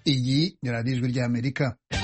Iyi ni radiyo ijwi ry'Amerika.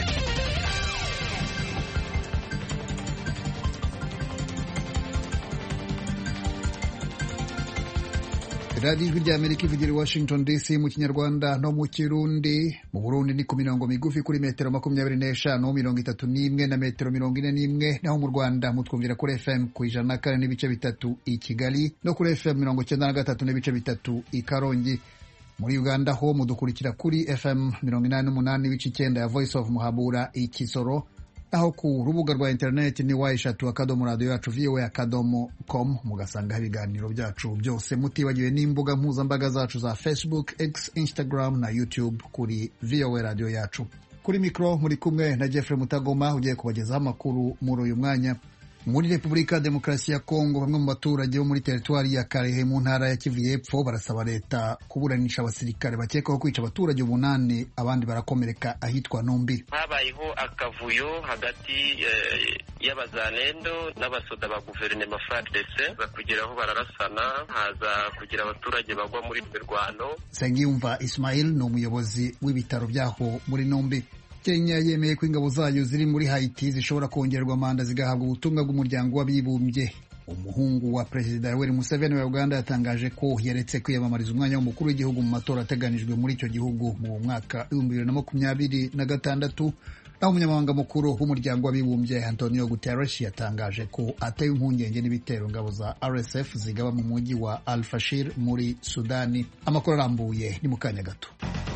radiyo ijwi ry'Amerika ivugira i Washington DC mu Kinyarwanda no mu Kirundi. Mu Burundi ni ku mirongo migufi kuri metero 25, 31 na metero 41, naho mu Rwanda mutwumvira kuri FM ku 104 n'ibice bitatu i Kigali no kuri FM 93 n'ibice bitatu i Karongi. Muri Uganda ho mudukurikira kuri FM 88 n'ibice 9 ya Voice of Muhabura i Kisoro, aho ku rubuga rwa internet ni wa@radio.voa.com mugasanga ibiganiro byacu byose, mutibagiwe n'imbuga mpuzambaga zacu za Facebook, X, Instagram na YouTube kuri VOA Radio yacu. Kuri mikro muri kumwe na Jeffrey Mutagoma ugiye kubagezaho amakuru muri uyu mwanya. Muri Repubulika Demokarasi ya Kongo, bamwe mu baturage bo muri teritwari ya Karehe mu ntara ya Kivu y'Epfo barasaba leta kuburanisha abasirikare bakekwaho kwica abaturage 8, abandi barakomereka ahitwa Numbi. Habayeho akavuyo hagati y'abazalendo n'abasoda ba guverinoma FARDC bakugeraho bararasana, haza kugira abaturage bagwa muri mirwano. Sengiyumva Ismail ni umuyobozi w'ibitaro byaho muri Numbi. Kenya yemeye ko ingabo zayo ziri muri Haiti zishobora kongerwa manda zigahabwa ubutumwa bw'umuryango w'abibumbye. Umuhungu wa Perezida Yoweri Museveni wa Uganda yatangaje ko yaretse kwiyamamariza umwanya w'umukuru w'igihugu mu matora ateganijwe muri icyo gihugu mu mwaka 2026. Naho umunyamabanga mukuru w'umuryango w'abibumbye Antonio Guterres yatangaje ko ateye impungenge n'ibitero ngabo za RSF zigaba mu mujyi wa Al-Fashir muri Sudani. Amakuru arambuye ni mu kanya gato.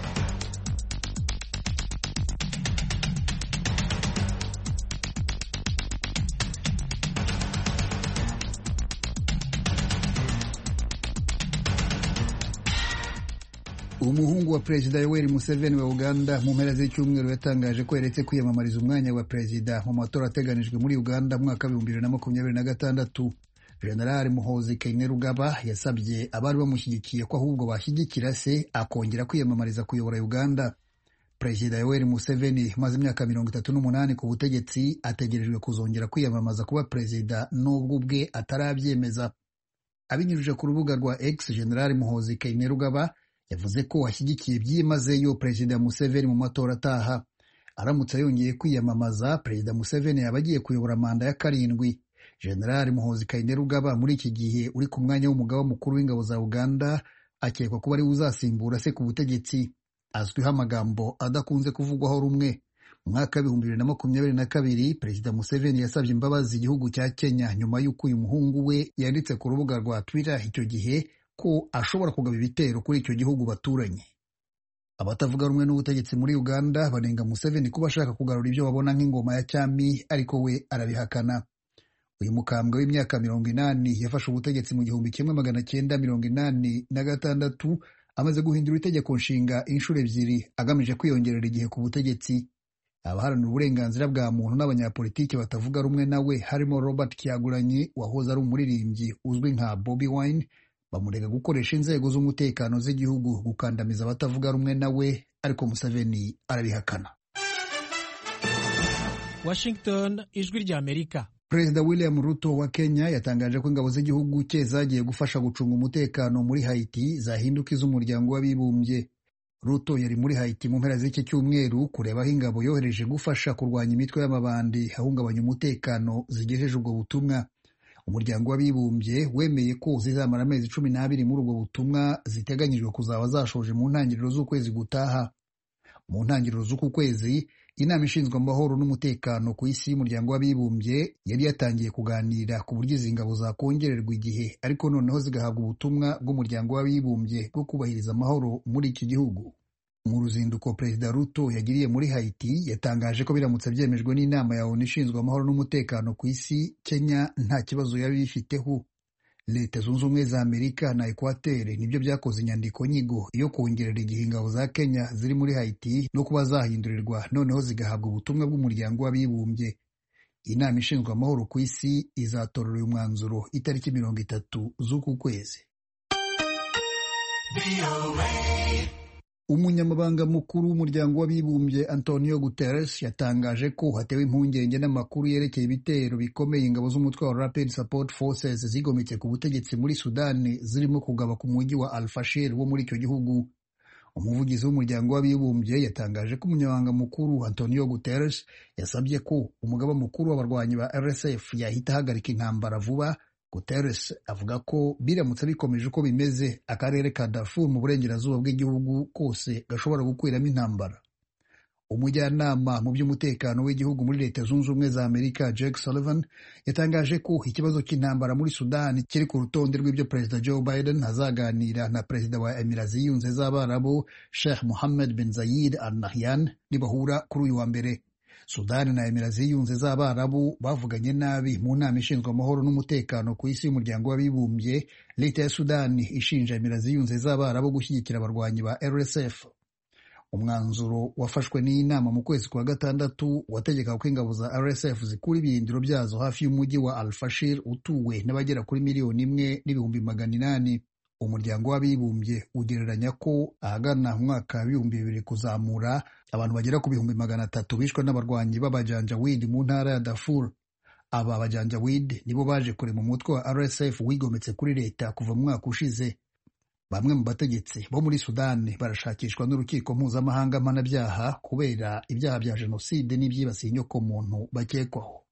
Umuhungu wa Perezida Yoweri Museveni wa Uganda mu mpera z'icyumweru yatangaje ko yaretse kwiyamamariza umwanya wa perezida mu matora ateganijwe muri Uganda mu mwaka 2026. General Muhoozi Kainerugaba yasabye abari bamushyigikiye ko ahubwo bashyigikira se akongera kwiyamamariza kuyobora Uganda. Perezida Yoweri Museveni maze imyaka 38 ku butegetsi ategerejwe kuzongera kwiyamamaza kuba perezida n'ubwo ubwe atarabyemeza. Abinyujije ku rubuga rwa X, General Muhoozi Kainerugaba yavuze ko ashyigikiye byimazeyo Perezida Museveni mu matora ataha. Aramutse yongeye kwiyamamaza, Perezida Museveni yaba agiye kuyobora manda ya 7. General Muhoozi Kainerugaba muri iki gihe uri ku mwanya w'umugaba mukuru w'ingabo za Uganda akekwa kuba ari uzasimbura se ku butegetsi. Azwiho amagambo adakunze kuvugwaho rumwe. Mu mwaka 2022 Perezida Museveni yasabye imbabazi igihugu cya Kenya nyuma y'uko uyu muhungu we yanditse ku rubuga rwa Twitter icyo gihe ko ashobora kugaba ibitero kuri icyo gihugu baturanye. Abatavuga rumwe n'ubutegetsi muri Uganda banenga Museveni kuba ashaka kugarura ibyo babona nk'ingoma ya cyami, ariko we arabihakana. Uyu mukambwe w'imyaka 80 yafashe ubutegetsi mu 1986 amaze guhindura itegeko nshinga inshuro 2 agamije kwiyongerera igihe ku butegetsi. Abaharanira uburenganzira bwa muntu n'abanyapolitiki batavuga rumwe nawe harimo Robert Kyagulanyi wahoze ari umuririmbyi uzwi nka Bobi Wine bamurega gukoresha inzego z'umutekano z'igihugu gukandamiza abatavuga rumwe nawe, ariko Museveni arabihakana. Washington, ijwi ry'Amerika. Perezida William Ruto wa Kenya yatangaje ko ingabo z'igihugu cye zagiye gufasha gucunga umutekano muri Haiti zahinduka iz'umuryango w'abibumbye. Ruto yari muri Haiti mu mpera z'iki cyumweru kureba aho ingabo yohereje gufasha kurwanya imitwe y'amabandi ahungabanya umutekano zigejeje ubwo butumwa. Umuryango w'abibumbye wemeye ko zizamara amezi 12 muri ubwo butumwa, ziteganyijwe kuzaba zashoje mu ntangiriro z'ukwezi gutaha. Mu ntangiriro z'uku kwezi, inama ishinzwe amahoro n'umutekano ku isi y'umuryango w'abibumbye yari yatangiye kuganira ku buryo izi ngabo zakongererwa igihe, ariko noneho zigahabwa ubutumwa bw'umuryango w'abibumbye bwo kubahiriza amahoro muri iki gihugu. Mu ruzinduko Perezida Ruto yagiriye muri Haiti yatangaje ko biramutse byemejwe n'inama ya ONU ishinzwe amahoro n'umutekano ku isi, Kenya nta kibazo yari bifiteho. Leta Zunze Ubumwe za Amerika na Equateur nibyo byakoze inyandiko nyigo yo kongerera igihe ingabo za Kenya ziri muri Haiti no kuba zahindurirwa noneho zigahabwa ubutumwa bw'umuryango w'abibumbye. Inama ishinzwe amahoro ku isi izatorera uyu mwanzuro itariki 30 z'uku kwezi. Umunyamabanga mukuru w'umuryango w'abibumbye Antonio Guterres yatangaje ko hatewe impungenge n'amakuru yerekeye ibitero bikomeye ingabo z'umutwe wa Rapid Support Forces zigometse ku butegetsi muri Sudani zirimo kugaba ku mujyi wa Al-Fashir wo muri icyo gihugu. umuvugizi w'umuryango w'abibumbye yatangaje ko umunyamabanga mukuru Antonio Guterres yasabye ko umugaba mukuru w'abarwanyi ba RSF yahita ahagarika intambara vuba. Guterres avuga ko biramutse bikomeje uko bimeze, akarere ka Darfur mu burengerazuba bw'igihugu kose gashobora gukwiramo intambara. Umujyanama mu by'umutekano w'igihugu muri Leta Zunze Ubumwe za Amerika Jake Sullivan yatangaje ko ikibazo cy'intambara muri Sudani kiri ku rutonde rw'ibyo Perezida Joe Biden azaganira na Perezida wa Emirati Zunze z'Abarabu Sheikh Mohammed bin Zayed Al Nahyan nibahura kuri uyu wa mbere. Sudani na Emirati Zunze z'Abarabu bavuganye nabi mu nama ishinzwe amahoro n'umutekano ku isi y'umuryango w'abibumbye. Leta ya Sudani ishinja Emirati Zunze z'Abarabu gushyigikira abarwanyi ba RSF. Umwanzuro wafashwe n'iyi nama mu kwezi kwa gatandatu wategeka ko ingabo za RSF zikura ibirindiro byazo hafi y'umujyi wa Al-Fashir utuwe n'abagera kuri 1,800,000. Umuryango w'abibumbye ugereranya ko ahagana mu mwaka w'2000 kuzamura abantu bagera ku 300,000 bishwe n'abarwanyi b'abajanjawid mu ntara ya Darfur. Aba bajanjawid nibo baje kurema umutwe wa RSF wigometse kuri leta kuva mu mwaka ushize. Bamwe mu bategetsi bo muri Sudani barashakishwa n'urukiko mpuzamahanga mpanabyaha kubera ibyaha bya jenoside n'ibyibasiye inyokomuntu bakekwaho.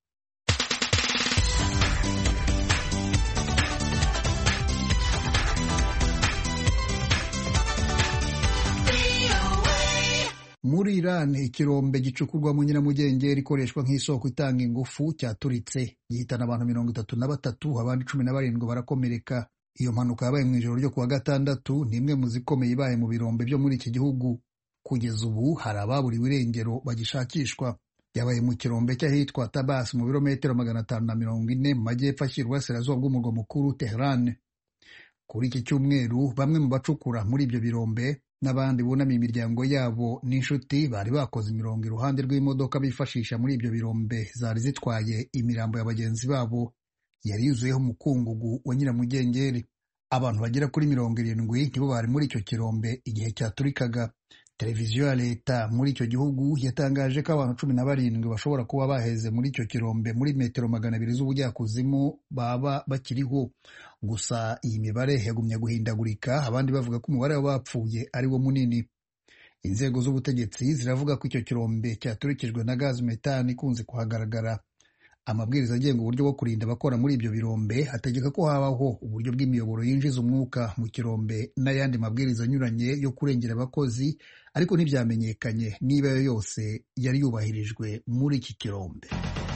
Muri Iran, ikirombe gicukurwamo nyiramugengeri ikoreshwa nk'isoko itanga ingufu cyaturitse gihitana abantu 33, abandi 17 barakomereka. Iyo mpanuka yabaye mu ijoro ryo kuwa gatandatu, ni imwe mu zikomeye ibaye mu birombe byo muri iki gihugu. Kugeza ubu hari ababuriwe irengero bagishakishwa. Yabaye mu kirombe cy'ahitwa Tabas mu birometero 540 mu majyepfo ashyira uburasirazuba bw'umurwa mukuru Tehran. Kuri iki cyumweru, bamwe mu bacukura muri ibyo birombe n'abandi bunamiye imiryango yabo n'inshuti bari bakoze imirongo iruhande rw'imodoka bifashisha muri ibyo birombe zari zitwaye imirambo ya bagenzi babo. Yari yuzuyeho umukungugu wa nyiramugengeri. Abantu bagera kuri 70 nibo bari muri icyo kirombe igihe cyaturikaga. Televiziyo ya leta muri icyo gihugu yatangaje ko abantu 17 bashobora kuba baheze muri icyo kirombe muri metero 200 z'ubujyakuzimu baba bakiriho. Gusa iyi mibare yagumye guhindagurika, abandi bavuga ko umubare w'abapfuye ari wo munini. Inzego z'ubutegetsi ziravuga ko icyo kirombe cyaturikijwe na gazi metani ikunze kuhagaragara. Amabwiriza agenga uburyo bwo kurinda abakora muri ibyo birombe ategeka ko habaho uburyo bw'imiyoboro yinjiza umwuka mu kirombe n'ayandi mabwiriza anyuranye yo kurengera abakozi, ariko ntibyamenyekanye niba yo yose yari yubahirijwe muri iki kirombe.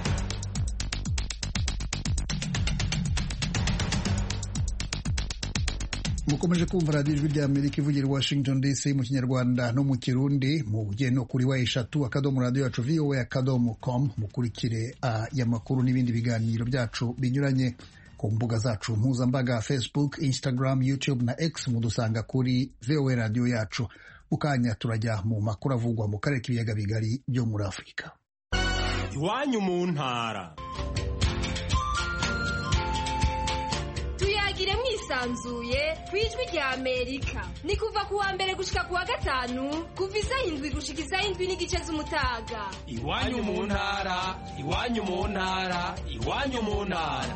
Mukomeje kumva radiyo ijwi rya Amerika ivugira Washington DC mu Kinyarwanda no mu Kirundi. Mujye no kuri wa3.radio.voa.com mukurikire y'amakuru n'ibindi biganiro byacu binyuranye ku mbuga zacu mpuzambaga Facebook, Instagram, YouTube na X. Mudusanga kuri VOA Radio yacu. Mukanya turajya mu makuru avugwa mu karere k'ibiyaga bigari byo muri Afurika. Iwanyu mu ntara. Tuyagire mwisanzuye kwijwi rya Amerika. Ni kuva ku wa mbere gushika ku wa gatanu, kuva 7 gushika 7:30 z'umutaga. Iwanyu mu ntara, iwanyu mu ntara, iwanyu mu ntara.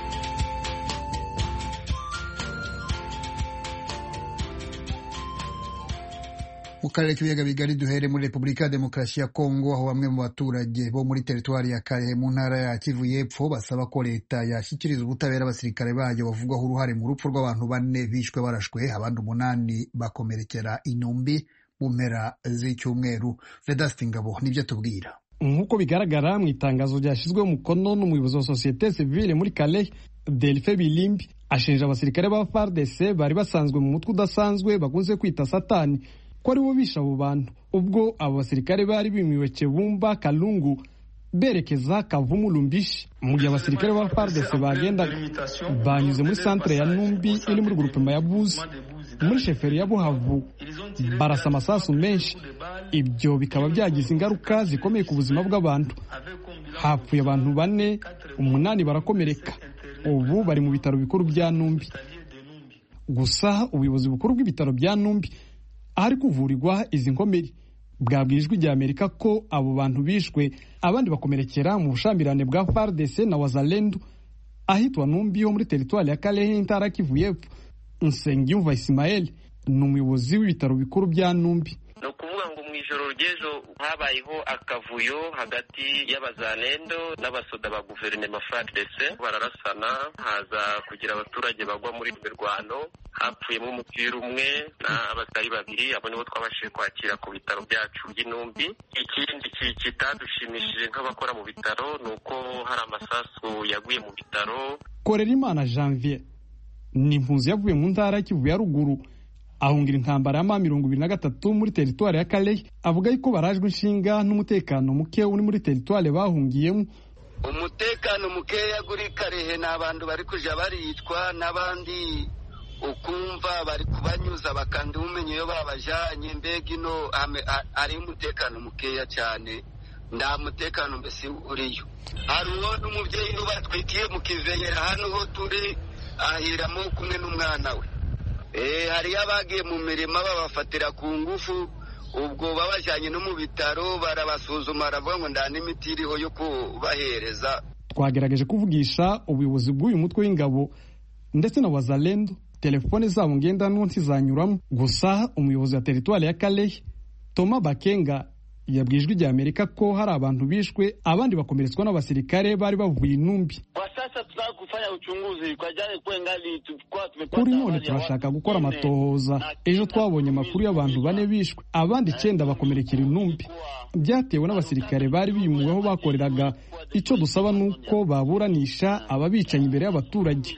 Mu karere k'ibiyaga bigari duhere muri Repubulika ya Demokarasi ya Kongo, aho bamwe mu baturage bo muri teritwari ya Kalehe mu ntara ya Kivu y'Epfo basaba ko leta yashyikiriza ubutabera abasirikare bayo bavugwaho uruhare mu rupfu rw'abantu 4 bishwe barashwe, abandi 8 bakomerekera intumbi mu mpera z'icyumweru. Vedaste Ngabo nibyo tubwira. Nk'uko bigaragara mu itangazo ryashyizweho umukono n'umuyobozi wa societe civile muri Kalehe, Delphin Bilimbi, ashinja abasirikare ba FARDC bari basanzwe mu mutwe udasanzwe bakunze kwita Satani ko ari bo bisha abo bantu. Ubwo abo basirikare bari bimiwe Kibumba Kalungu berekeza Kavumu Lumbishi, mu gihe abasirikare ba FARDC bagenda banyuze muri centre ya Numbi iri muri groupement ya Buzi muri sheferi ya Buhavu, barasa amasasu menshi. Ibyo bikaba byagize ingaruka zikomeye ku buzima bw'abantu. Hapfuye abantu 4, 8 barakomereka. Ubu bari mu bitaro bikuru bya Numbi. Gusa ubuyobozi bukuru bw'ibitaro bya Numbi ahari kuvurirwa izi nkomeri bwabwijwe rya Amerika ko abo bantu bishwe, abandi bakomerekera mu bushambirane bwa FARDC na Wazalendo ahitwa Numbi yo muri teritwari ya Kalehe intara Kivu y'Epfo. Nsengiyumva Ismael ni umuyobozi w'ibitaro bikuru bya Numbi. ni ukuvuga ngo mu ijoro ry'ejo habayeho akavuyo hagati y'abazanendo n'abasoda ba guverinoma FARDC bararasana, haza kugira abaturage bagwa muri mirwano, hapfuyemo umupira umwe n'abasari babiri, abo nibo twabashije kwakira ku bitaro byacu by'Inumbi. Ikindi kitadushimishije nk'abakora mu bitaro ni uko hari amasasu yaguye mu bitaro. Korerimana Janvier ni impunzi yavuye mu ntara y'Kivu ya ruguru ahungira intambara ya M23 muri teritwari ya Calais, avuga yuko barajwe inshinga n'umutekano muke uri muri teritwari bahungiyemo. Umutekano mukeya guri Karehe n'abantu bari kuja baricwa, n'abandi ukumva bari kubanyuza bakandi umenye yo babajanye, mbega ino ari umutekano mukeya cyane, nda mutekano mbese uriyo. Hari uwo n'umuvyeyi batwikiye mu Kiveyera hano ho turi ahiramo kumwe n'umwana we. Hari abagiye mu mirima babafatira ku ngufu, ubwo babajyanye no mu bitaro barabasuzuma, baravuga ngo nda n'imiti iriho yo kubahereza. Twagerageje kuvugisha ubuyobozi bw'uyu mutwe w'ingabo ndetse na wazalendo, telefone zabo ngendanwa ntizanyuramo. Gusa umuyobozi wa teritwari ya Calais Thomas Bakenga yabwijwe rya Amerika ko hari abantu bishwe, abandi bakomeretswa n'abasirikare bari bavuye Inumbi. Kwa sasa tunataka kufanya uchunguzi kwa jana kwengali tukwa tumepata. Kuri none turashaka gukora amatohoza. Ejo twabonye amakuru y'abantu 4 bishwe, abandi 9 bakomerekera Inumbi. Byatewe n'abasirikare bari bimuweho bakoreraga. Icyo dusaba nuko baburanisha ababicanyi imbere y'abaturage.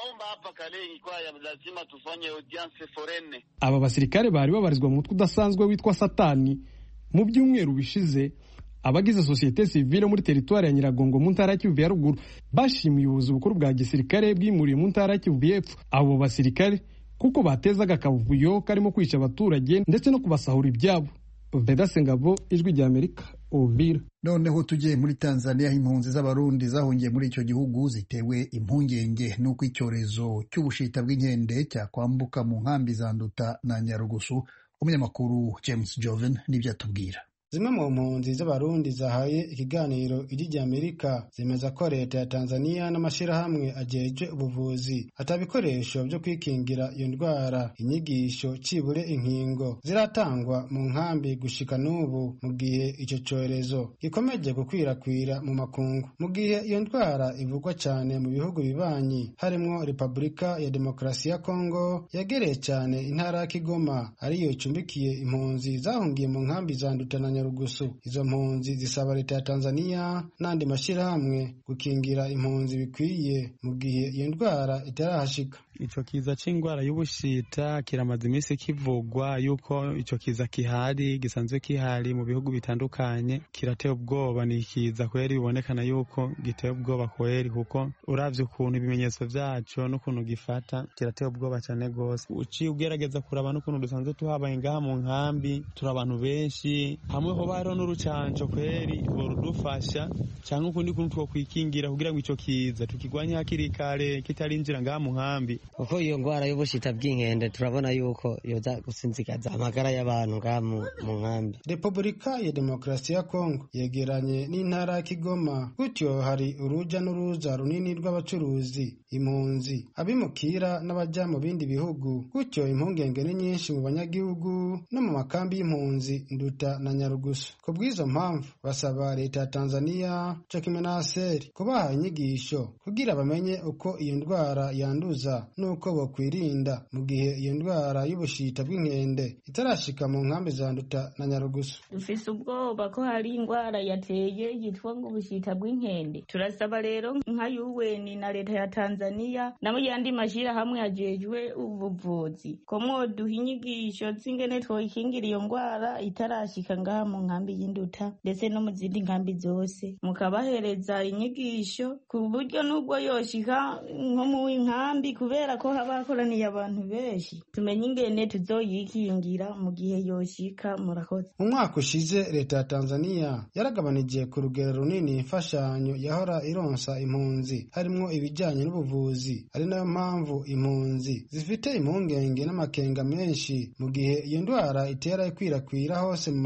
Aba basirikare bari babarizwa mu mutwe udasanzwe witwa Satani. Mu byumweru bishize abagize societe civile muri teritwari ya Nyiragongo mu ntara y'Kivu ya ruguru bashimiye ubuyobozi bukuru bwa gisirikare bwimuriye mu ntara y'Kivu y'Epfo abo basirikare kuko batezaga akavuyo karimo kwica abaturage ndetse no kubasahura ibyabo. Vedaste Ngabo, Ijwi rya Amerika, Uvira. Noneho tugiye muri Tanzania, impunzi z'abarundi zahungiye muri icyo gihugu zitewe impungenge n'uko icyorezo cy'ubushita bw'inkende cyakwambuka mu nkambi za Nduta na Nyarugusu. Umunyamakuru James Joven nibyo atubwira. Zimwe mu mpunzi z'abarundi zahaye ikiganiro Ijwi rya Amerika zemeza ko leta ya Tanzania n'amashirahamwe ajeje ubuvuzi atabikoresho byo kwikingira iyo ndwara, inyigisho cibure inkingo ziratangwa mu nkambi gushika n'ubu, mu gihe icyo cyorezo gikomeje gukwirakwira mu makungu, mu gihe iyo ndwara ivugwa cyane mu bihugu bibanyi harimo Repubulika ya Demokarasi ya Kongo yegereye cyane intara ya Kigoma ariyo icumbikiye impunzi zahungiye mu nkambi za Nduta na Nyarugusu. Izo mpunzi zisaba leta ya Tanzania n'andi mashirahamwe gukingira impunzi bikwiye mu gihe iyo ndwara itarahashika. Ico kiza c'ingwara y'ubushita kiramaze iminsi kivugwa yuko ico kiza kihari, gisanzwe kihari mu bihugu bitandukanye. Kirateye ubwoba, ni kiza kweri bibonekana yuko giteye ubwoba kweri, kuko uravye ukuntu ibimenyetso vyaco n'ukuntu gifata kirateye ubwoba cyane gose. Uci ugerageza kuraba n'ukuntu dusanzwe tuhabaye ngaha mu nkambi, turi abantu benshi, hamwe ho baro n'urucanco kweri borudufasha cyangwa ukundi kuntu two kwikingira kugira ngo ico kiza tukigwanye hakiri kare kitarinjira ngaha mu nkambi. Kuko iyo ngwara y'ubushita bw'inkende turabona yuko yoza gusinzikaza amagara y'abantu ngaha mu nkambi. Repubulika ya Demokarasi ya Kongo yegeranye n'intara ya Kigoma, gutyo hari uruja n'uruza runini rw'abacuruzi, impunzi, abimukira n'abaja mu bindi bihugu, gutyo impungenge ni nyinshi mu banyagihugu no mu makambi y'impunzi Nduta na Nyarugusu. Ku bw'izo mpamvu basaba leta ya Tanzania cyo kimwe na ASER kubaha inyigisho kugira bamenye uko iyo ndwara yanduza nuko bokwirinda mu gihe iyo ndwara y'ubushita bw'inkende itarashika mu nkambi za Nduta na Nyarugusu. Dufise ubwoba ko hari indwara yateye yitwa ngo ubushita bw'inkende. Turasaba rero nka UN na leta ya Tanzania na mu yandi mashira hamwe ajejwe ubuvuzi ko mwoduha inyigisho z'ingene twoyikingira iyo ndwara itarashika ngaha mu nkambi y'Induta ndetse no mu zindi nkambi zose, mukabahereza inyigisho ku buryo nubwo yoshika nko mu nkambi kubera ko haba hakoraniye abantu benshi tumenye ingene tuzoyikingira mu gihe yoshika. Murakoze. Mu mwaka ushize leta ya Tanzania yaragabanije ku rugero runini imfashanyo yahora ironsa impunzi harimo ibijyanye n'ubuvuzi, ari nayo mpamvu impunzi zifite impungenge n'amakenga menshi mu gihe iyo ndwara itera ikwirakwira hose mu makungu.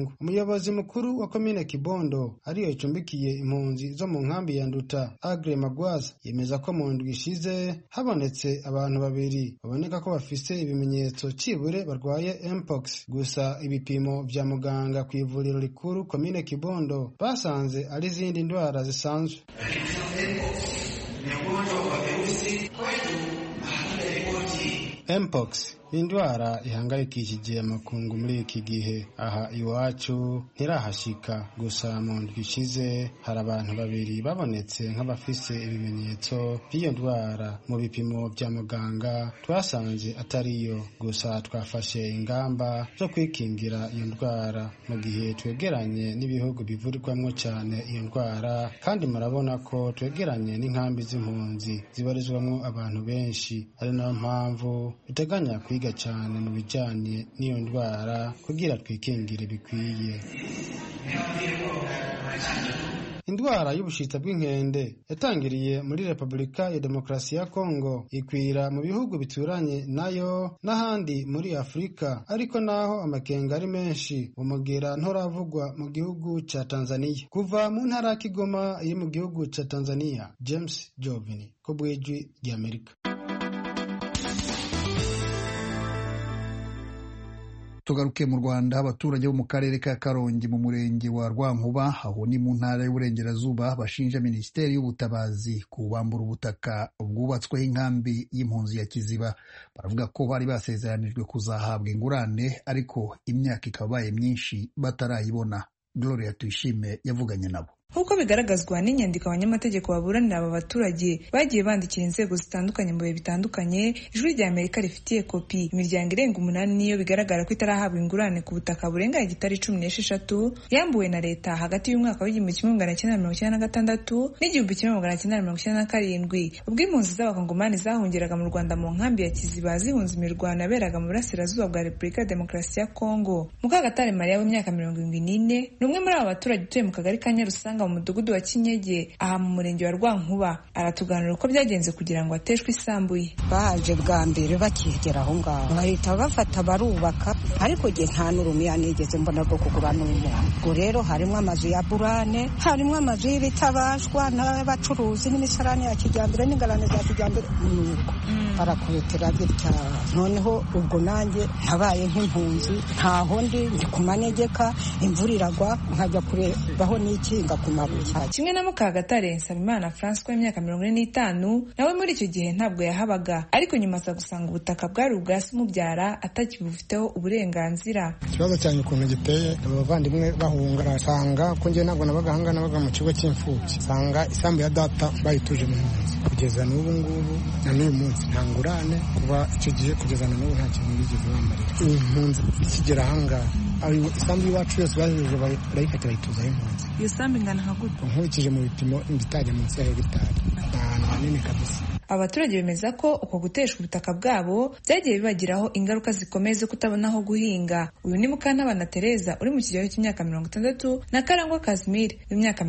makungu. Umuyobozi mukuru wa komine Kibondo ariyo icumbikiye impunzi zo mu nkambi ya Nduta, Agre Magwaza, yemeza ko mu ndwi ishize habonetse abantu babiri baboneka ko bafise ibimenyetso cibure barwaye mpox. Gusa ibipimo vya muganga ku ivuriro rikuru komine Kibondo basanze ari izindi ndwara zisanzwe. Mpox ni indwara ihangayikishije amakungu muri iki gihe. Aha iwacu ntirahashika, gusa mu ndwi ishize hari abantu babiri babonetse nk'abafise ibimenyetso by'iyo ndwara. Mu bipimo vya muganga twasanze atariyo, gusa twafashe ingamba zo kwikingira iyo ndwara mu gihe twegeranye n'ibihugu bivurirwamwo cyane iyo ndwara, kandi murabona ko twegeranye n'inkambi z'impunzi zibarizwamwo abantu benshi. Ari nayo mpamvu duteganya kwiga cyane mu bijyanye n'iyo ndwara kugira twikingire bikwiye. Indwara y'ubushita bw'inkende yatangiriye muri Repubulika ya Demokarasi ya Kongo, ikwira mu bihugu bituranye nayo n'ahandi muri Afurika, ariko naho amakenga ari menshi umugera nturavugwa mu gihugu ca Tanzania. Kuva mu ntara ya Kigoma iri mu gihugu ca Tanzania, James Jovini ko bw'ijwi ry'Amerika. Tugaruke mu Rwanda. Abaturage bo mu karere ka Karongi mu murenge wa Rwankuba, aho ni mu ntara y'Uburengerazuba, bashinja Minisiteri y'Ubutabazi kubambura ubutaka bwubatsweho inkambi y'impunzi ya Kiziba. Baravuga ko bari basezeranijwe kuzahabwa ingurane, ariko imyaka ikabaye myinshi batarayibona. Gloria Tuyishime yavuganye nabo. Nk'uko bigaragazwa n'inyandiko abanyamategeko baburanira aba baturage bagiye bandikira inzego zitandukanye mu bihe bitandukanye, ijwi rya Amerika rifitiye kopi. Imiryango irenga 8 niyo bigaragara ko itarahabwa ingurane ku butaka burenga hegitari 16 yambuwe na leta hagati y'umwaka w'1996 n'1997, ubwo impunzi z'abakongomani zahungiraga mu Rwanda mu nkambi ya Kiziba zihunze imirwano yaberaga mu burasirazuba bwa Repubulika ya Demokarasi ya Kongo. Mukagatare Maria w'imyaka 74 n'umwe muri aba baturage utuye mu kagari ka Nyarusanga mu mudugudu wa Kinyege aha mu murenge wa Rwankuba. Aratuganira uko byagenze kugira ngo ateshwe isambu ye. Baje bwa mbere bakigera aho ngaho bahita bafata barubaka, ariko je nta n'urumiya nigeze mbona rwo kugura n'umuntu. Ubwo rero harimo amazu ya burane, harimo amazu y'ibitabashwa n'abacuruzi n'imisarane ya kijyambere n'ingarane za kijyambere. Barakubitira bitya. Noneho ubwo nanjye ntabaye nk'impunzi, ntaho ndi ku manegeka, imvura iragwa nkajya kurebaho n'ikinga. Kimwe na Mukagatare Nsabimana François w'imyaka 45, nawe muri icyo gihe ntabwo yahabaga, ariko nyuma aza gusanga ubutaka bwari ubwa se umubyara atakibufiteho uburenganzira. Ikibazo cyane ukuntu giteye, abavandimwe bahunga basanga ko njye ntabwo nabaga hanga, nabaga mu kigo cy'imfubyi, sanga isambu ya data bayituje mu nzu. Kugeza n'ubu ngubu na n'uyu munsi nta ngurane, kuba icyo gihe kugeza na n'ubu nta kintu bigeze bamarira. Impunzi ikigera ahangaha, isambu y'iwacu yose bahejeje barayifata bayituzaho impunzi. Iyo sambu ingana nka gute? Nkurikije mu bipimo itajya munsi ya hegitari, ahantu hanini kabisa. Abaturage bemeza ko uko guteshwa ubutaka bwabo byagiye bibagiraho ingaruka zikomeye zo kutabona aho guhinga. Uyu ni Mukantabana Tereza uri mu kigero cy'imyaka 60 na Karangwa Casimir w'imyaka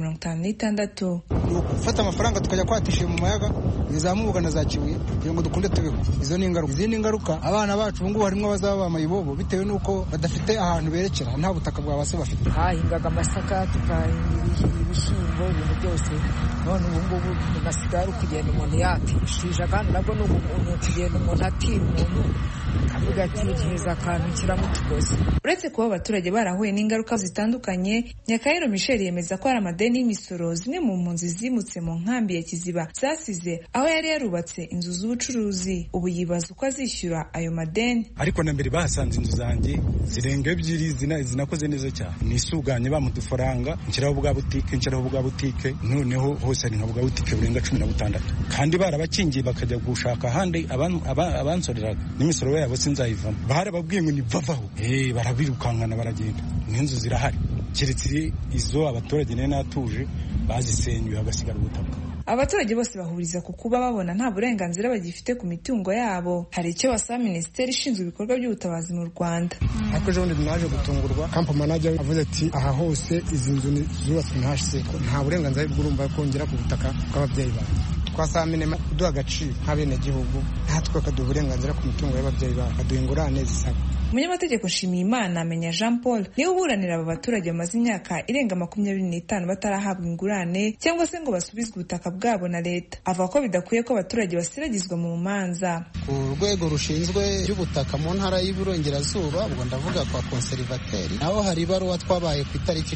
56. Ufata amafaranga tukajya kwatisha mu mayaga bizamubuka na za Kibuye kugira ngo dukunde tubeho. Izo ni ingaruka. Izindi ngaruka, abana bacu ngo harimo abazaba bamayibobo bitewe nuko badafite ahantu berekera, nta butaka bwa base bafite. Hahingaga amasaka, tukahinga ibishyimbo, ibintu byose. None ubu ngubu nasigara kugenda umuntu yatishije, kandi nabwo ni umuntu kugenda umuntu atira umuntu avuga ati ntiza akantu kiramutugoze. Uretse kuba abaturage barahuye n'ingaruka zitandukanye, Nyakayero Michel yemeza ko hari amadeni y'imisoro zimwe mu mpunzi zimutse mu nkambi ya Kiziba zasize aho yari yarubatse inzu z'ubucuruzi. Ubu yibaza uko azishyura ayo madeni. Ariko na mbere bahasanze inzu zanjye zirenga 2 zinakoze neza cyane, nisuganye bamudufaranga nshiraho bwa butike, noneho hose ni nka bwa butike burenga 16, kandi barabakingiye bakajya gushaka ahandi abansoreraga n'imisoro yabo sinzayivamo. Barababwiye ngo nibavaho, barabirukankana baragenda. N'inzu zirahari, keretse izo abaturage natuje bazisenyuye hagasigara ubutaka. Abaturage bose bahuriza ku kuba babona nta burenganzira bagifite ku mitungo yabo. Hari icyo basaba Minisiteri ishinzwe ibikorwa by'ubutabazi mu Rwanda. Ariko ejo bundi naje gutungurwa, camp manager avuze ati aha hose izi nzu zubatswe nta burenganzira bw'urumva kongera ku butaka bw'ababyeyi banjye. Twasaba minema kuduha agaciro nk'abenegihugu natwe bakaduha uburenganzira ku mitungo y'ababyeyi babo, bakaduha ingurane zisaba. Umunyamategeko Nshimiyimana amenya Jean Paul niwe uburanira aba baturage bamaze imyaka irenga 25 batarahabwa ingurane cyangwa se ngo basubizwe ubutaka bwabo na leta. Avuga ko bidakwiye ko abaturage basiragizwa mu manza. Ku rwego rushinzwe by'ubutaka mu ntara y'Iburengerazuba, ubwo ndavuga kwa konservateri, naho hari ibaruwa twabaye ku itariki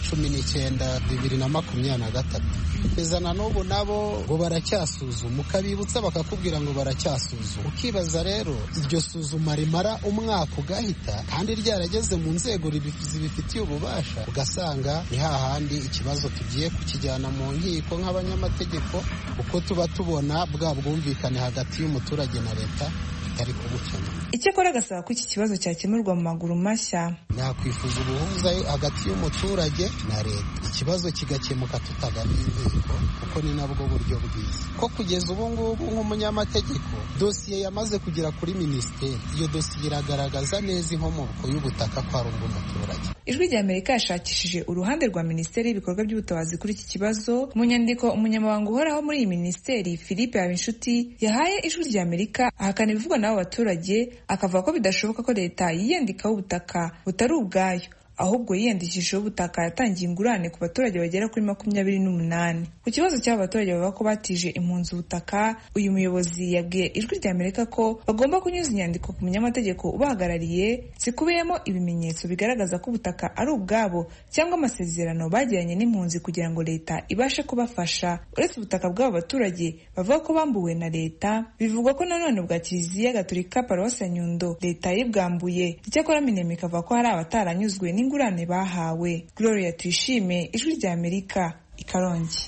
19/2023 izana n'ubu nabo ngo baracyasuzuma, ukabibutsa bakakubwira ngo baracyasuzuma. Ukibaza rero iryo suzuma rimara umwaka ugahita kandi ryarageze mu nzego zibifitiye ububasha, ugasanga ni hahandi ikibazo tugiye kukijyana mu nkiko nk'abanyamategeko, uko tuba tubona bwa bwumvikane hagati y'umuturage na leta bitari kubukemura. Icyakora agasaba ko iki kibazo cyakemurwa mu maguru mashya. Nakwifuza ubuhuza hagati y'umuturage na leta, ikibazo kigakemuka tutagana inkiko, kuko ni nabwo buryo bwiza. Ko kugeza ubu ngubu nk'umunyamategeko dosiye yamaze kugera kuri minisiteri, iyo dosiye iragaragaza neza inkomoko y'ubutaka kwa rungu umuturage. Ijwi rya Amerika yashakishije uruhande rwa Minisiteri y'ibikorwa by'ubutabazi kuri iki kibazo. Mu nyandiko umunyamabanga uhoraho muri iyi minisiteri Philippe Habinshuti yahaye Ijwi rya Amerika ahakana ibivugwa n'abo baturage, akavuga ko bidashoboka ko leta yiyandikaho ubutaka butari ubwayo, ahubwo yiyandikishijeho ubutaka yatangiye ingurane ku baturage bagera kuri 28. Ku kibazo cy'aba baturage bavuga ko batije impunzi ubutaka, uyu muyobozi yabwiye Ijwi rya Amerika ko bagomba kunyuza inyandiko ku munyamategeko ubahagarariye zikubiyemo ibimenyetso bigaragaza ko ubutaka ari ubwabo cyangwa amasezerano bagiranye n'impunzi kugira ngo leta ibashe kubafasha. Uretse ubutaka bw'aba baturage bavuga ko bambuwe na leta, bivugwa ko nanone bwa Kiliziya Gatolika Paruwasi ya Nyundo leta yibwambuye. Icyakora Minemi ikavuga ko hari abataranyuzwe ingurane bahawe. Gloria Tuyishime, Ijwi rya Amerika, i Karongi.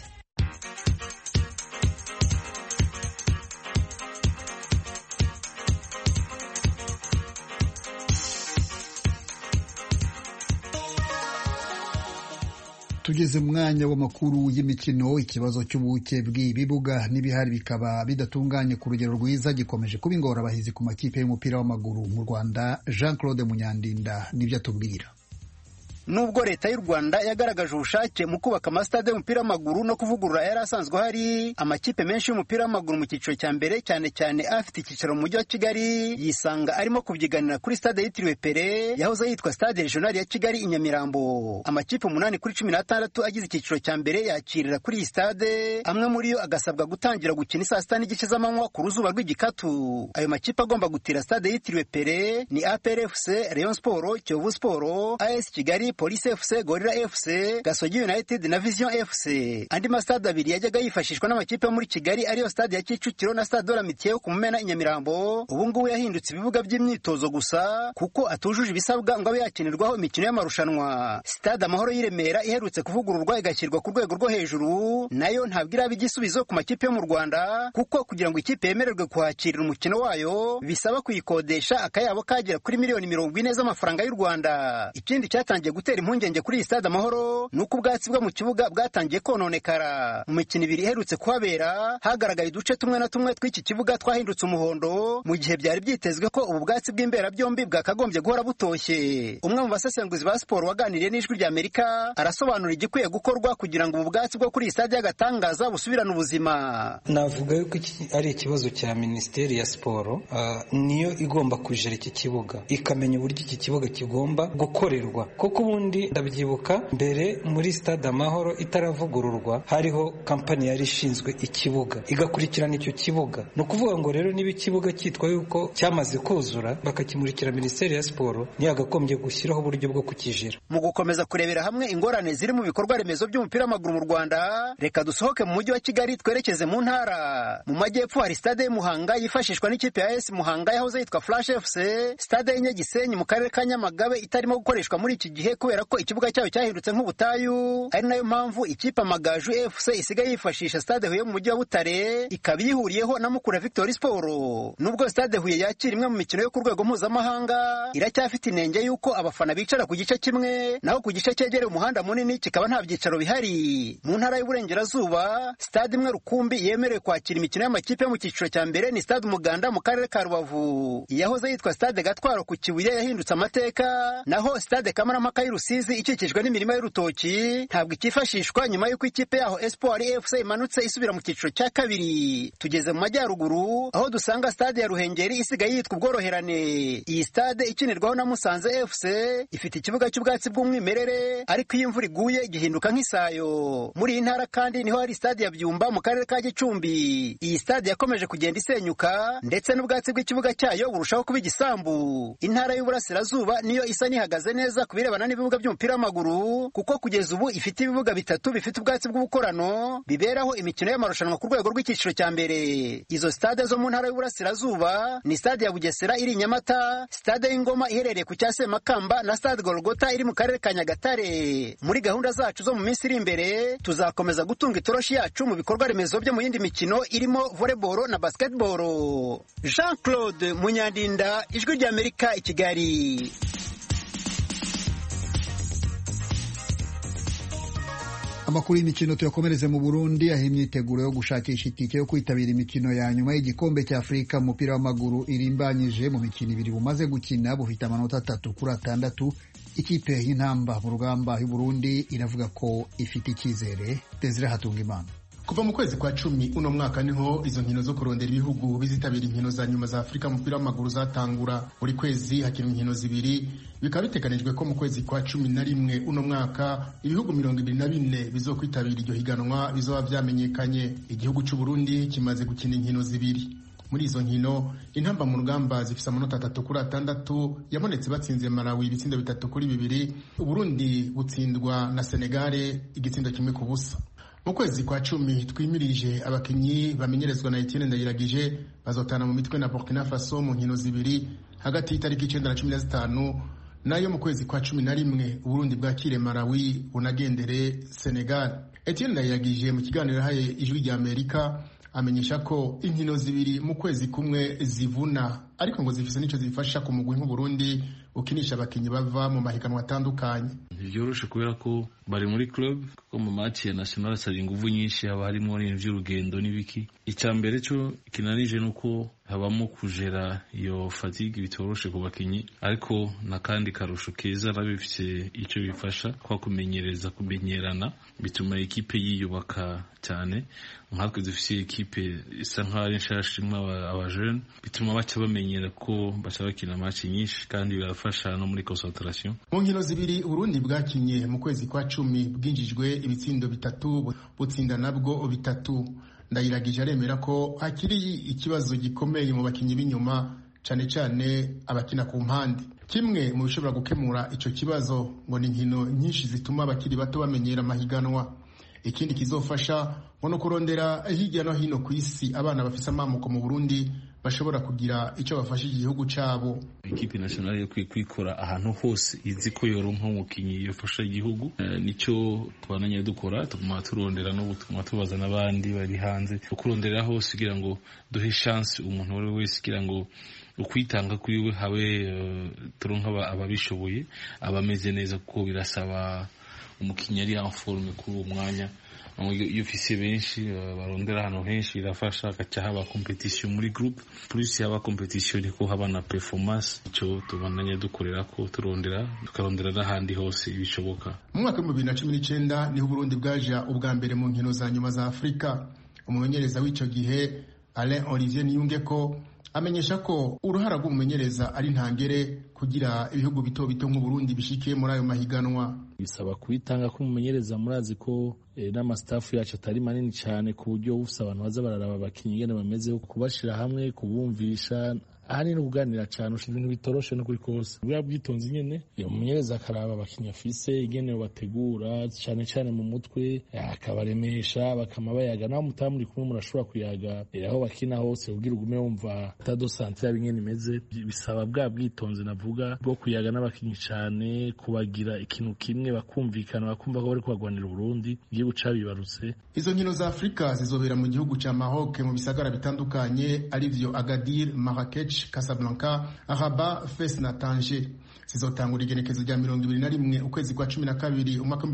Tugeze mu mwanya w'amakuru y'imikino. Ikibazo cy'ubuke bw'ibibuga n'ibihari bikaba bidatunganye ku rugero rwiza gikomeje kuba ingorabahizi ku makipe y'umupira w'amaguru mu Rwanda. Jean Claude Munyandinda nibyo atubwira. Nubwo leta y'u Rwanda yagaragaje ubushake mu kubaka amasitade y'umupira w'amaguru no kuvugurura yari asanzwe hari, amakipe menshi y'umupira w'amaguru mu cyiciro cya mbere cyane cyane afite icyicaro mu mujyi wa Kigali yisanga arimo kubyiganira kuri stade yitiriwe Pele yahoze yitwa Stade Regional ya Kigali i Nyamirambo. Amakipe 8 kuri 16 agize icyiciro cya mbere yakirira kuri iyi stade, amwe muri yo agasabwa gutangira gukina saa 6 n'igice z'amanywa ku ruzuba rw'igikatu. Ayo makipe agomba gutira stade yitiriwe Pele ni APR FC, Rayon Sport, Kiyovu Sport, AS Kigali, Police FC, Gorilla FC, Gasogi United na Vision FC. Andi mastade abiri yajyaga yifashishwa n'amakipe yo muri Kigali ariyo stade ya Kicukiro na stade Olamitiye yo ku Mumena i Nyamirambo, ubu ngubu yahindutse ibibuga by'imyitozo gusa kuko atujuje ibisabwa ngo abe yakinirwaho imikino y'amarushanwa. Stade Amahoro y'i Remera iherutse kuvugururwa igashyirwa ku rwego rwo hejuru, nayo ntabwo iraba igisubizo ku makipe yo mu Rwanda kuko kugira ngo ikipe yemererwe kuhakirira umukino wayo bisaba kuyikodesha akayabo kagera kuri miliyoni 40 z'amafaranga y'u Rwanda. Ikindi cyatangiye gutera impungenge kuri Stade Amahoro nuko ubwatsi bwo mu kibuga bwatangiye kononekara. Mu mikino ibiri iherutse kuhabera hagaragaye uduce tumwe na tumwe tw'iki kibuga twahindutse umuhondo, mu gihe byari byitezwe ko ubu bwatsi bw'imbera byombi bwakagombye guhora butoshye. Umwe mu basesenguzi ba siporo waganiriye n'Ijwi rya Amerika arasobanura igikwiye gukorwa kugira ngo ubu bwatsi bwo kuri stade y'agatangaza busubirane ubuzima. Navuga yuko ari ikibazo cya Minisiteri ya Siporo, niyo igomba kujera iki kibuga ikamenya uburyo iki kibuga kigomba gukorerwa, kuko ubundi ndabyibuka mbere muri Stade Amahoro itaravugururwa hariho kampani yari ishinzwe ikibuga igakurikirana icyo kibuga. No kuvuga ngo rero niba ikibuga cyitwa yuko cyamaze kuzura bakakimurikira Minisiteri ya Siporo, ni agakombye gushyiraho uburyo bwo kukijira. Mu gukomeza kurebera hamwe ingorane ziri mu bikorwa remezo by'umupira w'amaguru mu Rwanda, reka dusohoke mu mujyi wa Kigali twerekeze mu ntara. Mu majyepfo hari stade y'Muhanga yifashishwa n'ikipe ya AS Muhanga yahoze yitwa Flash FC, stade y'Inyagisenyi mu karere ka Nyamagabe itarimo gukoreshwa muri iki gihe kubera ko ikibuga cyayo cyahindutse nk'ubutayu, ari nayo mpamvu ikipe Amagaju FC isigaye yifashisha stade Huye mu mujyi wa Butare, ikaba yihuriyeho na Mukura Victory Sport. Nubwo stade Huye yakira imwe mu mikino yo ku rwego mpuzamahanga, iracyafite inenge yuko abafana bicara ku gice kimwe naho ku gice cyegereye umuhanda munini kikaba nta byicaro bihari. Mu ntara y'Uburengerazuba stade imwe rukumbi yemerewe kwakira imikino y'amakipe yo mu cyiciro cya mbere ni stade Umuganda mu karere ka Rubavu. Yahoze yitwa stade Gatwaro ku Kibuye yahindutse amateka, naho stade Kamarampaka y'u Rusizi ikikijwe n'imirima y'urutoki ntabwo ikifashishwa nyuma y'uko ikipe yaho Espoir FC imanutse isubira mu cyiciro cya kabiri. Tugeze mu majyaruguru aho dusanga stade ya Ruhengeri isigaye yitwa Ubworoherane. Iyi stade ikinirwaho na Musanze FC ifite ikibuga cy'ubwatsi bw'umwimerere, ariko iyo imvura iguye igihinduka nk'isayo. Muri iyi ntara kandi niho hari stade ya Byumba mu karere ka Gicumbi. Iyi stade yakomeje kugenda isenyuka ndetse n'ubwatsi bw'ikibuga cyayo burushaho kuba igisambu. Intara y'Uburasirazuba niyo isa nihagaze neza ku birebana n'ibibuga by'umupira w'amaguru, kuko kugeza ubu ifite ibibuga bitatu bifite ubwatsi bw'ubukorano biberaho imikino y'amarushanwa ku rwego rw'icyiciro cya mbere. Izo stade zo mu ntara y'Uburasirazuba ni stade ya Bugesera iri Nyamata, stade y'Ingoma iherereye ku Cyase Makamba na stade Golgota iri mu karere ka Nyagatare. Muri gahunda zacu zo mu minsi iri imbere tuzakomeza gutunga itoroshi yacu mu bikorwa remezo byo mu yindi mikino irimo volleyball na basketball. Jean-Claude Munyandinda, Ijwi ry'Amerika i Kigali. Amakuru y'imikino tuyakomereze mu Burundi, aho imyiteguro yo gushakisha itike yo kwitabira imikino ya nyuma y'igikombe cya Afurika mu mupira w'amaguru irimbanyije. Mu mikino ibiri bumaze gukina bufite amanota 3-6. Ikipe y'Intamba mu rugamba y'u Burundi iravuga ko ifite icyizere. Desire Hatungimana. Kuva mu kwezi kwa 10 uno mwaka niho izo nkino zo kurondera ibihugu bizitabira inkino za nyuma za Afurika mu mupira w'amaguru zatangura. Buri kwezi hakina inkino zibiri, bikaba biteganijwe ko mu kwezi kwa 11 uno mwaka ibihugu 24 bizokwitabira iryo higanwa bizoba vyamenyekanye. Igihugu cy'u Burundi kimaze gukina inkino zibiri. Muri izo nkino Intamba mu rugamba zifise amanota 3-6 yabonetse batsinze Malawi ibitsindo 3-2. Uburundi butsindwa na Senegal igitsindo 1-0. Mu kwezi kwa 10 twimirije abakinyi bamenyerezwa na Etienne Ndayiragije bazotana mu mitwe na Burkina Faso mu nkino zibiri hagati y'itariki 9 na 15. Nayo mu kwezi kwa 11 Uburundi bwakire Malawi bunagendere Senegal. Etienne Ndayiragije mu kiganiro haye Ijwi ry'Amerika amenyesha ko inkino zibiri mu kwezi kumwe zivuna, ariko ngo zifise nico zifasha ku mugwi nk'u Burundi ukinisha abakinyi bava mu mahiganwa atandukanye. Byoroshe kubera ko bari muri club, ko mu match ya national asaba inguvu nyinshi, haba harimo n'ibintu by'urugendo n'ibiki. Icyambere cyo kinanije nuko habamo kujera iyo fatigue bitoroshe ku bakinyi, ariko nakandi karusho keza nabifite icyo bifasha kwa kumenyerana, bituma ekipe yiyubaka cyane. Nkatwe dufite ekipe isa nk'aho nshashimwe abajene, bituma baca bamenyera ko baca bakina match nyinshi kandi birafasha no muri concentration. Mu nkino zibiri Burundi bwakinye mu kwezi kwa 10 bwinjijwe ibitsindo 3, butsinda nabwo 3. Ndayiragije aremera ko hakiri ikibazo gikomeye mu bakinyi b'inyuma, cyane cyane abakina ku mpande. Kimwe mu bishobora gukemura ico kibazo ngo ni inkino nyinshi zituma abakiri bato bamenyera amahiganwa. Ikindi kizofasha no kurondera hirya no hino ku isi abana bafise amamuko mu Burundi bashobora kugira icyo bafasha igihugu cyabo. Equipe nationale yo kwikora ahantu hose izi ko yoronka umukinyi yofasha igihugu, nicyo twananye dukora, tuguma turondera no gutuma tubaza n'abandi bari hanze kurondera hose kugira ngo duhe chance umuntu wese kugira ngo ukwitanga kuri we habe turonka ababishoboye, abameze neza, kuko birasaba umukinyi ari en forme kuri umwanya. Iyo ufise benshi barondera hano henshi irafasha, gacha haba competition muri group, plus haba competition ko haba na performance, cyo tubandanye dukorera ko tukarondera n'ahandi hose ibishoboka. Mu mwaka wa 2019 niho Burundi bwaje ubwa mbere mu nkino za nyuma za Afrika. Umumenyereza w'ico gihe Alain Olivier Niyungeko amenyesha ko uruhara rw'umumenyereza ari ntangere kugira ibihugu bito bito nk'u Burundi bishikiye muri ayo mahiganwa. Bisaba kubitanga ko umumenyereza murazi ko n'amastafu yacu atari manini cyane ku buryo ufise abantu baza bararaba abakinyi ngene bameze, kubashira hamwe, kubumvisha ahani no kuganira cyane ushinzwe ibintu bitoroshe no kuri kose. Bwa bwitonzi nyene iyo mumenyereza akaraba abakinyi afise ingene bategura cyane cyane mu mutwe, akabaremesha bakama bayaga, naho mutamuri kumwe murashobora kuyaga aho bakina hose kugira ugume wumva tado santé abingene imeze. Bisaba bwa bwitonzi navuga bwo kuyaga n'abakinyi cyane, kubagira ikintu kimwe, bakumvikana, bakumva ko bari kubagwanira Burundi igihugu cabibarutse. Izo nkino za Afrika zizobera mu gihugu ca Maroc mu bisagara bitandukanye arivyo Agadir, Marrakech, Casablanca, Rabat, Fes na Tanger. Zizotangura igenekezo rya 21 ukwezi kwa 12 umwaka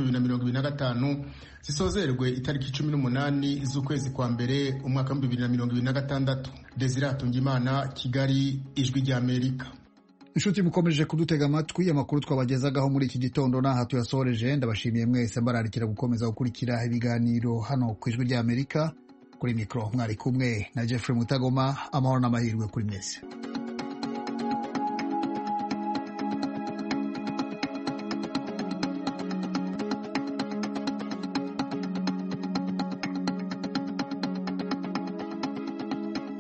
2025, zisozerwe itariki 18 z'ukwezi kwa mbere umwaka 2026. Desire Hatungimana, Kigali, Ijwi ry'Amerika. inshuti mukomeje kudutega amatwi, amakuru twabagezagaho muri iki gitondo n'aha tuyasoreje. Ndabashimiye mwese mbararikira gukomeza gukurikira ibiganiro hano ku Ijwi ry'Amerika. Kuri mikoro mwari kumwe na Jeffrey Mutagoma. Amahoro n'amahirwe kuri mwese.